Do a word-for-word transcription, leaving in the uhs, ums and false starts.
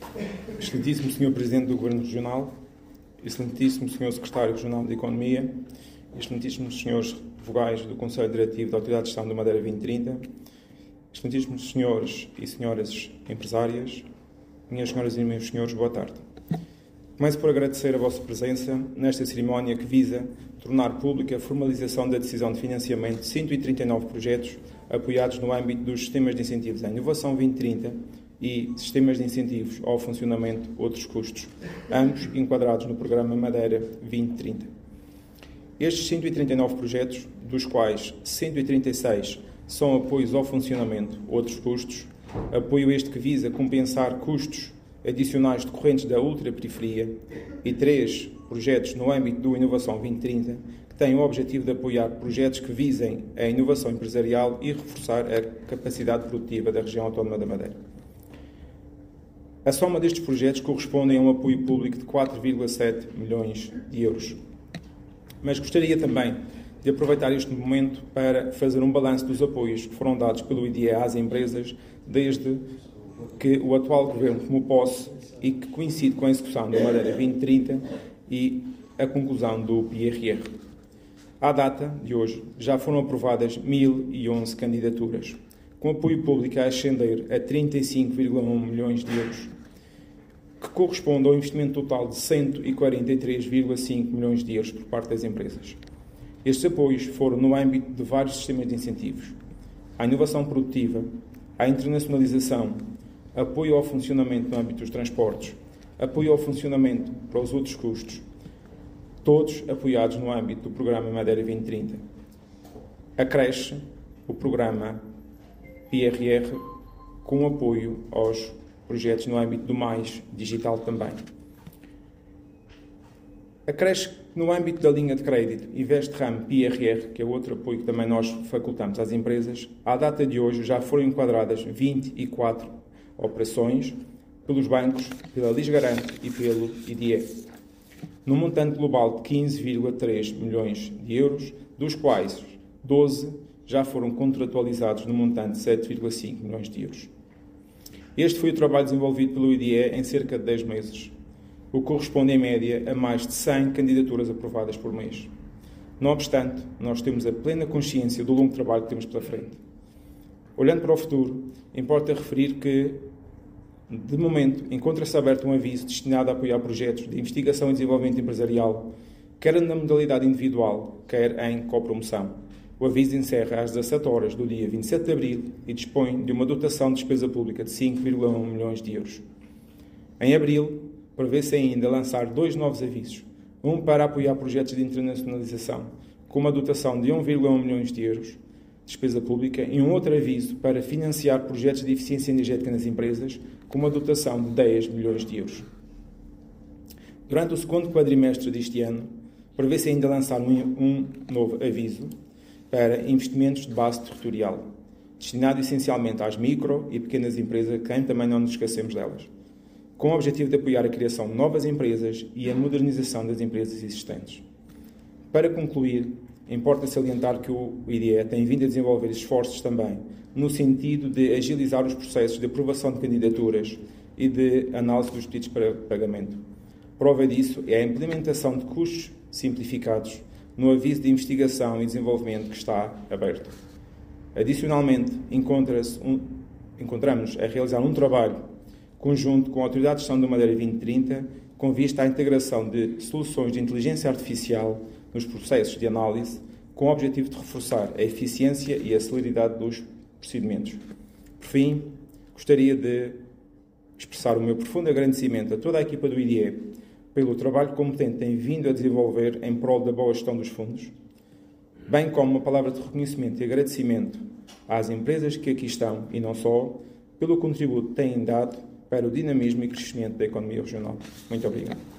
Excelentíssimo senhor Presidente do Governo Regional, Excelentíssimo senhor Secretário Regional de Economia, Excelentíssimos senhores vogais do Conselho Diretivo da Autoridade de Gestão da Madeira vinte trinta, Excelentíssimos senhores e senhoras empresárias, minhas senhoras e meus senhores, boa tarde. Começo por agradecer a vossa presença nesta cerimónia que visa tornar pública a formalização da decisão de financiamento de cento e trinta e nove projetos apoiados no âmbito dos sistemas de incentivos à inovação vinte trinta e sistemas de incentivos ao funcionamento outros custos, ambos enquadrados no programa Madeira vinte trinta. Estes cento e trinta e nove projetos, dos quais cento e trinta e seis são apoios ao funcionamento outros custos, apoio este que visa compensar custos adicionais decorrentes da ultraperiferia, e três projetos no âmbito do Inovação vinte trinta, que têm o objetivo de apoiar projetos que visem a inovação empresarial e reforçar a capacidade produtiva da região autónoma da Madeira. A soma destes projetos corresponde a um apoio público de quatro vírgula sete milhões de euros. Mas gostaria também de aproveitar este momento para fazer um balanço dos apoios que foram dados pelo I D E às empresas desde que o atual Governo tomou posse e que coincide com a execução da Madeira vinte trinta e a conclusão do P R R. À data de hoje, já foram aprovadas mil e onze candidaturas, com apoio público a ascender a trinta e cinco vírgula um milhões de euros, que corresponde ao investimento total de cento e quarenta e três vírgula cinco milhões de euros por parte das empresas. Estes apoios foram no âmbito de vários sistemas de incentivos: à inovação produtiva, à internacionalização, apoio ao funcionamento no âmbito dos transportes, apoio ao funcionamento para os outros custos, todos apoiados no âmbito do programa Madeira vinte trinta. Acresce o programa P R R com apoio aos projetos no âmbito do Mais Digital também. Acresce no âmbito da linha de crédito Investram P R R, que é outro apoio que também nós facultamos às empresas, à data de hoje já foram enquadradas vinte e quatro operações pelos bancos, pela Lisgarante e pelo I D E, num montante global de quinze vírgula três milhões de euros, dos quais doze já foram contratualizados no montante de sete vírgula cinco milhões de euros. Este foi o trabalho desenvolvido pelo I D E em cerca de dez meses, o que corresponde em média a mais de cem candidaturas aprovadas por mês. Não obstante, nós temos a plena consciência do longo trabalho que temos pela frente. Olhando para o futuro, importa referir que, de momento, encontra-se aberto um aviso destinado a apoiar projetos de investigação e desenvolvimento empresarial, quer na modalidade individual, quer em copromoção. O aviso encerra às dezassete horas do dia vinte e sete de abril e dispõe de uma dotação de despesa pública de cinco vírgula um milhões de euros. Em abril, prevê-se ainda lançar dois novos avisos, um para apoiar projetos de internacionalização, com uma dotação de um vírgula um milhões de euros, despesa pública, e um outro aviso para financiar projetos de eficiência energética nas empresas, com uma dotação de dez milhões de euros. Durante o segundo quadrimestre deste ano, prevê-se ainda lançar um, um novo aviso para investimentos de base territorial, destinado essencialmente às micro e pequenas empresas, quem também não nos esquecemos delas, com o objetivo de apoiar a criação de novas empresas e a modernização das empresas existentes. Para concluir, importa salientar que o I D E tem vindo a desenvolver esforços também no sentido de agilizar os processos de aprovação de candidaturas e de análise dos pedidos para pagamento. Prova disso é a implementação de custos simplificados no aviso de investigação e desenvolvimento que está aberto. Adicionalmente, encontra-se um, encontramos a realizar um trabalho conjunto com a Autoridade de Gestão da Madeira vinte trinta, com vista à integração de soluções de inteligência artificial nos processos de análise, com o objetivo de reforçar a eficiência e a celeridade dos procedimentos. Por fim, gostaria de expressar o meu profundo agradecimento a toda a equipa do I D E pelo trabalho competente que tem vindo a desenvolver em prol da boa gestão dos fundos, bem como uma palavra de reconhecimento e agradecimento às empresas que aqui estão, e não só, pelo contributo que têm dado para o dinamismo e crescimento da economia regional. Muito obrigado.